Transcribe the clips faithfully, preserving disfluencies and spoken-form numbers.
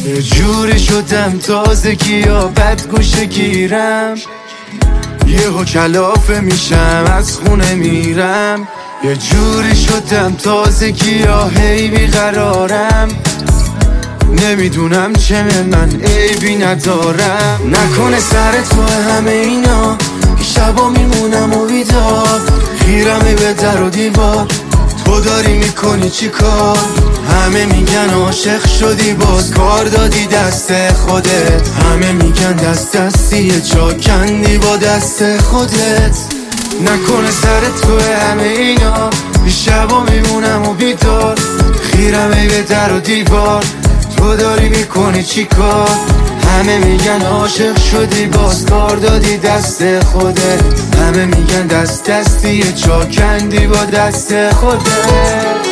یه جوری شدم تازگی یا بد گوشه گیرم، یهو کلافه میشم از خونه میرم. یه جوری شدم تازگی یا هی بیقرارم، نمیدونم چه من عیبی ندارم. نکنه سر تو همه اینا که شبا میمونم و بیدار، خیرمه به در و دیوار، تو داری میکنی چی کار؟ همه میگن عاشق شدی باز کار دادی دست خودت، همه میگن دست دستی جا کندی با دست خودت. نکنه سر تو همه اینا که شبا میمونم و بیدار، خیرمه به در و دیوار، تو داری میکنی چی کار؟ همه میگن عاشق شدی باز کار دادی دست خودت، همه میگن دست دستی چا کندی با دست خودت.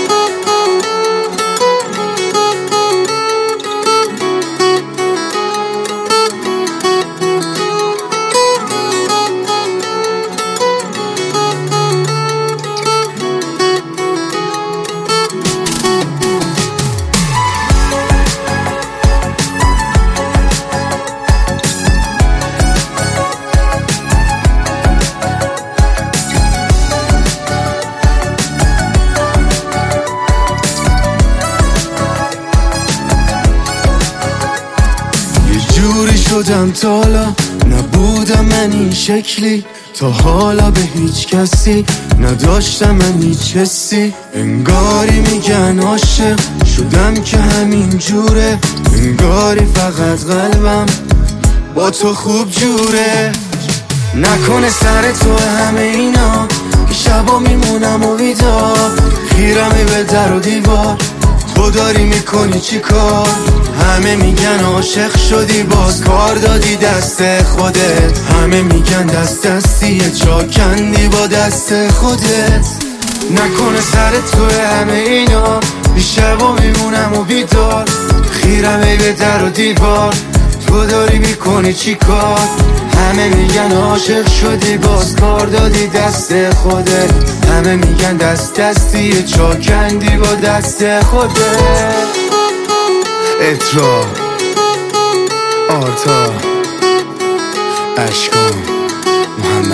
جوری شدم تا حالا نبودم من این شکلی، تا حالا به هیچ کسی نداشتم من هیچ حسی. انگاری میگن عاشق شدم که همین جوره، انگاری فقط قلبم با تو خوب جوره. نکنه سر تو همه اینا که شبا میمونم و بیدار، خیرمه به در و دیوار، تو داری میکنی چی کار؟ همه میگن عاشق شدی باز کار دادی دست خودت، همه میگن دست دستی چا کندی با دست خودت. نکنه سر تو همه اینا شبا میمونم و بیدار، خیرمه به در و دیوار، تو داری میکنی چی کار؟ همه میگن عاشق شدی باز کار دادی دست خودت، همه میگن دست دستی چا کندی با دست خودت. اترا آرتا اشکان محمد